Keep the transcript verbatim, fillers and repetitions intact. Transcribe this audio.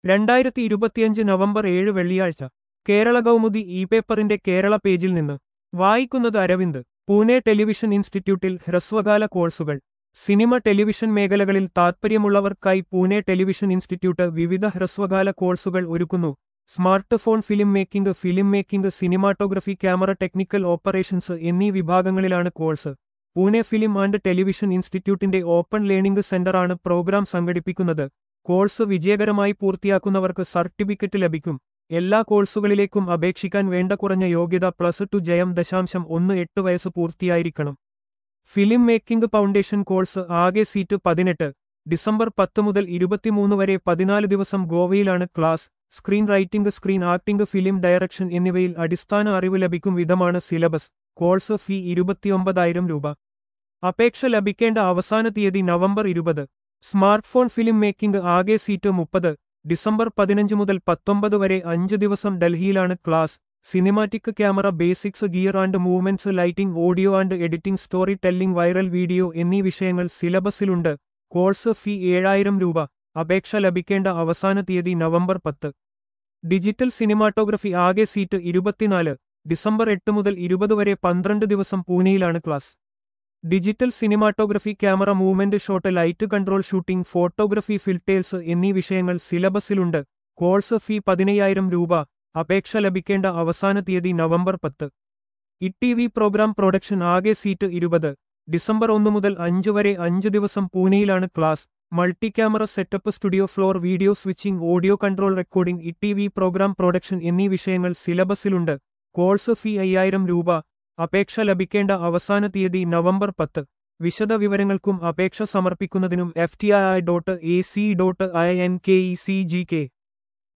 രണ്ടായിരത്തി ഇരുപത്തിയഞ്ച് നവംബർ ഏഴ് വെള്ളിയാഴ്ച കേരള കൗമുദി ഇ പേപ്പറിന്റെ കേരള പേജിൽ നിന്ന് വായിക്കുന്നത് അരവിന്ദ്. പൂനെ ടെലിവിഷൻ ഇൻസ്റ്റിറ്റ്യൂട്ടിൽ ഹ്രസ്വകാല കോഴ്സുകൾ. സിനിമ ടെലിവിഷൻ മേഖലകളിൽ താൽപ്പര്യമുള്ളവർക്കായി പൂനെ ടെലിവിഷൻ ഇൻസ്റ്റിറ്റ്യൂട്ട് വിവിധ ഹ്രസ്വകാല കോഴ്സുകൾ ഒരുക്കുന്നു. Smart phone film making, film making, cinematography, camera, technical operations എന്നീ വിഭാഗങ്ങളിലാണ് course. Pune film and television ഇൻസ്റ്റിറ്റ്യൂട്ടിന്റെ ഓപ്പൺ ലേണിംഗ് സെന്ററാണ് പ്രോഗ്രാം സംഘടിപ്പിക്കുന്നത്. കോഴ്സ് വിജയകരമായി പൂർത്തിയാക്കുന്നവർക്ക് സർട്ടിഫിക്കറ്റ് ലഭിക്കും. എല്ലാ കോഴ്സുകളിലേക്കും അപേക്ഷിക്കാൻ വേണ്ട കുറഞ്ഞ യോഗ്യത പ്ലസ് ടു ജയം ദശാംശം ഒന്ന് എട്ട് വയസ്സ് പൂർത്തിയായിരിക്കണം. ഫിലിം മേക്കിംഗ് ഫൗണ്ടേഷൻ കോഴ്സ് ആകെ സീറ്റ് പതിനെട്ട്. ഡിസംബർ പത്ത് മുതൽ ഇരുപത്തിമൂന്ന് വരെ പതിനാല് ദിവസം ഗോവയിലാണ് class. Screen writing, screen acting, film direction എന്നിവയിൽ അടിസ്ഥാന അറിവ് ലഭിക്കും വിധമാണ് സിലബസ്. കോഴ്സ് ഫീ ഇരുപത്തിയൊമ്പതായിരം രൂപ. അപേക്ഷ ലഭിക്കേണ്ട അവസാന തീയതി നവംബർ ഇരുപത്. സ്മാർട്ട് ഫോൺ ഫിലിം മേക്കിംഗ് ആകെ സീറ്റ് മുപ്പത്. ഡിസംബർ പതിനഞ്ച് മുതൽ പത്തൊമ്പത് വരെ അഞ്ച് ദിവസം ഡൽഹിയിലാണ് class. Cinematic camera basics, gear and movements, lighting, audio and editing, story telling, viral video എന്നീ വിഷയങ്ങൾ സിലബസിലുണ്ട്. കോഴ്സ് ഫീ ഏഴായിരം രൂപ. അപേക്ഷ ലഭിക്കേണ്ട അവസാന തീയതി നവംബർ പത്ത്. ഡിജിറ്റൽ സിനിമാറ്റോഗ്രഫി ആകെ സീറ്റ് ഇരുപത്തിനാല്. ഡിസംബർ എട്ട് മുതൽ ഇരുപത് വരെ പന്ത്രണ്ട് ദിവസം പൂനെയിലാണ് class. Digital cinematography, camera movement, shot, light control, shooting, photography, filters എന്നീ വിഷയങ്ങൾ സിലബസിലുണ്ട്. കോഴ്സ് ഫീ പതിനയ്യായിരം രൂപ. അപേക്ഷ ലഭിക്കേണ്ട അവസാന തീയതി നവംബർ പത്ത്. E T V program production ആകെ സീറ്റ് ഇരുപത്. ഡിസംബർ ഒന്ന് മുതൽ അഞ്ച് വരെ അഞ്ച് ദിവസം പൂനെയിലാണ് class. Multi camera setup, studio floor, video switching, audio control, recording, E T V program production എന്നീ വിഷയങ്ങൾ സിലബസിലുണ്ട്. കോഴ്സ് ഫീ അയ്യായിരം രൂപ. അപേക്ഷ ലഭിക്കേണ്ട അവസാന തീയതി നവംബർ പത്ത്. വിശദ വിവരങ്ങൾക്കും അപേക്ഷ സമർപ്പിക്കുന്നതിനും F T I dot A C dot I N K E C G K